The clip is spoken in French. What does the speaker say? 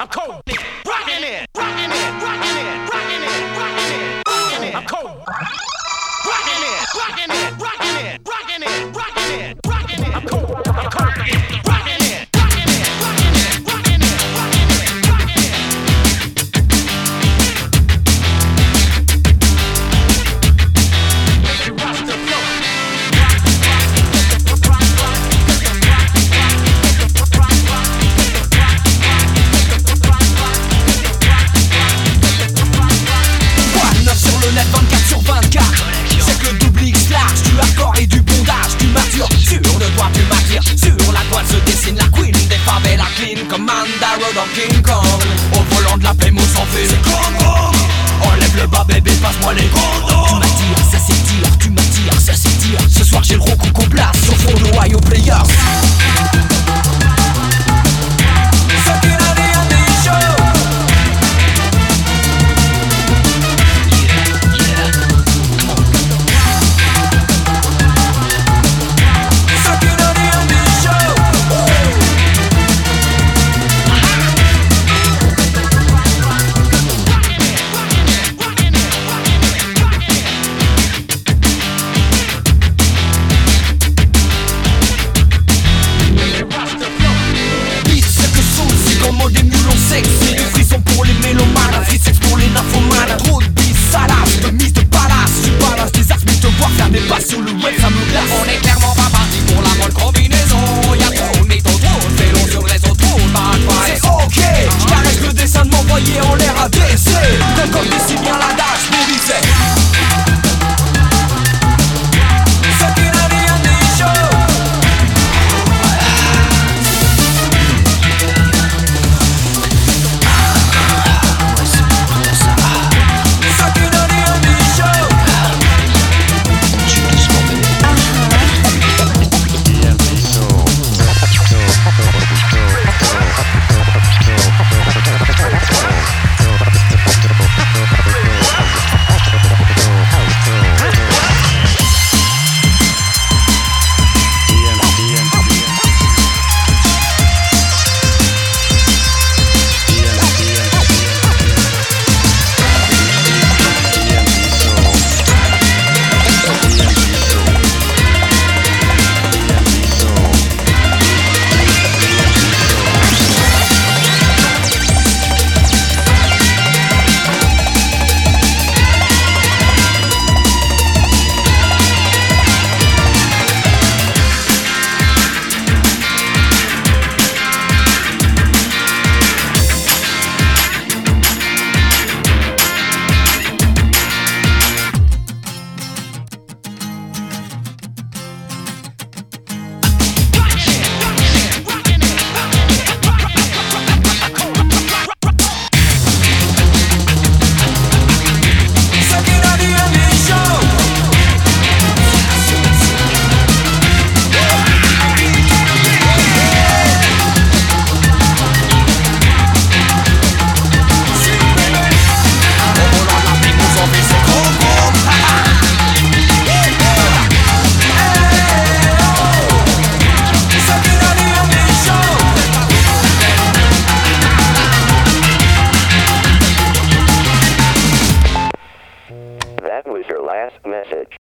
I'm cold. Rockin' it. Rockin' it. Rockin' it. Rockin' it. Rockin' it. Rockin' it. I'm cold. Rockin' it. Rockin' it. Rockin' it. Rockin' it. Rockin' it. Rockin' it. I'm cold. I'm cold. Rockin' it. Rockin' it. Rockin' it. Rockin' it. Rockin' it. Rockin' it. Make it rock the floor. Sur le net 24 sur 24. C'est que le double X large, du hardcore et du bondage, du mature. Sur le doigt du martyr, sur la toile se dessine la queen des favelas clean comme Mandaro dans King Kong. Au volant de la Playmo sans fil, c'est Congo. Enlève le bas bébé, passe-moi les condos. Tu m'attires, ça s'étire, tu m'attires, ça s'étire. Ce soir j'ai le rococo blast sur fond de Ohio Players. C'est du frisson pour les mélomanes, un free-sex pour les nymphomanes. Trop de bis, salace, de mise de palace. Tu balances des as, mais te voir faire des passes sur le web, ça me glace. On est clairement pas parti pour la bonne combinaison. Y'a trop de mythos, trop de vélos sur le réseau, trop de bad vibes. C'est ok, j'caresse le dessin de m'envoyer en l'air à DC. Comme dit si bien l'adage, baby c'est That was your last message.